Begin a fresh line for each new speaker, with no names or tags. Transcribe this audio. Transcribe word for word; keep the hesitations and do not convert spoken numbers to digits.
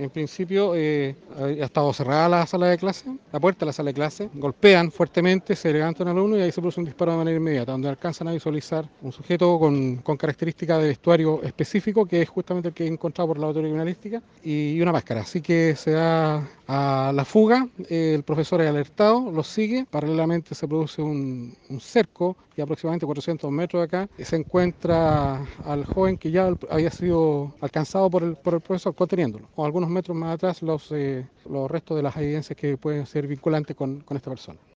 En principio eh, ha estado cerrada la sala de clase, la puerta de la sala de clase, golpean fuertemente, se levanta un alumno y ahí se produce un disparo de manera inmediata, donde alcanzan a visualizar un sujeto con, con características de vestuario específico, que es justamente el que he encontrado por la laboratorio criminalística, y una máscara. Así que se da a la fuga, eh, el profesor es alertado, lo sigue, paralelamente se produce un, un cerco y aproximadamente cuatrocientos metros de acá se encuentra al joven que ya había sido alcanzado por el, por el profesor, conteniéndolo. O algunos metros más atrás los, eh, los restos de las evidencias que pueden ser vinculantes con, con esta persona.